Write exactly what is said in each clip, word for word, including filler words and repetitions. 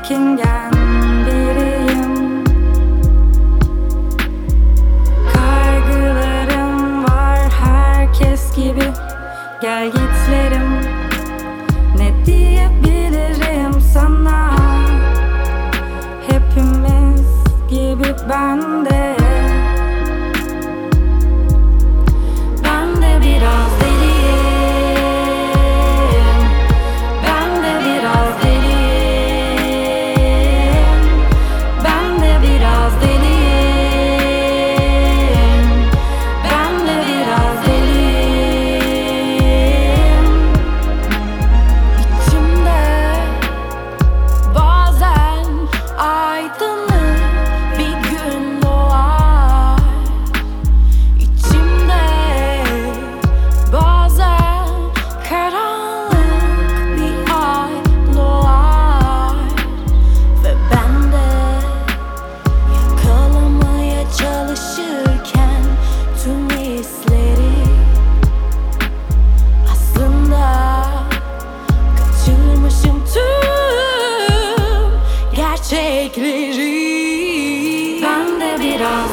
çekingen biriyim. Kaygılarım var herkes gibi, gel gitlerim. Ne diyebilirim sana? Hepimiz gibi ben de. Ben de biraz deliyim. Ben de biraz deliyim. Ben de biraz deliyim. Ben de biraz deliyim. İçimde bazen aydınlık bir gün doğar. İçimde bazen karanlık bir ay doğar. Ve ben de yakalamaya çalışırken tüm hisleri, aslında kaçırmışım tüm gerçekleri. Ben de biraz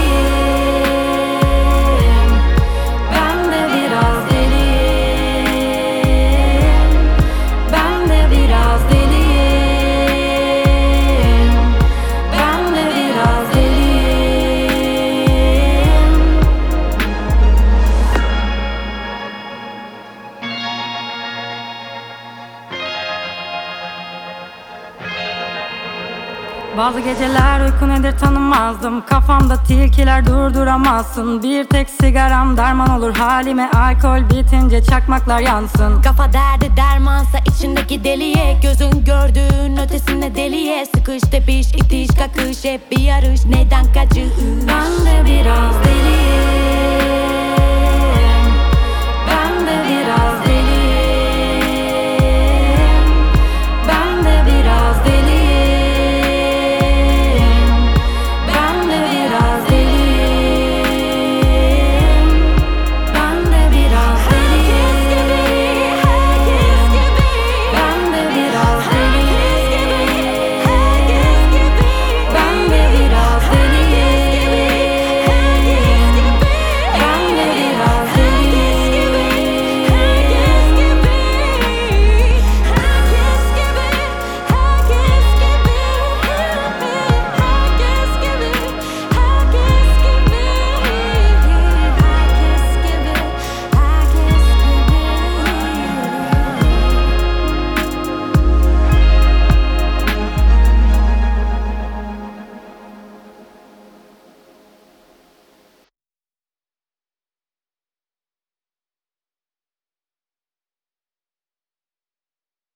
deliyim. Ben de biraz deliyim. Ben de biraz deliyim. Ben de biraz deliyim. Bazı geceler uyku nedir tanımazdım. Kafamda tilkiler durduramazsın. Bir tek sigaram derman olur halime. Alkol bitince çakmaklar yansın. Kafa derdi dermansa içindeki deliye, gözün gördüğün ötesinde deliye. Sıkış tepiş itiş kakış hep bir yarış, neden kaçış? Ben de biraz deliyim. Ben de biraz deliyim.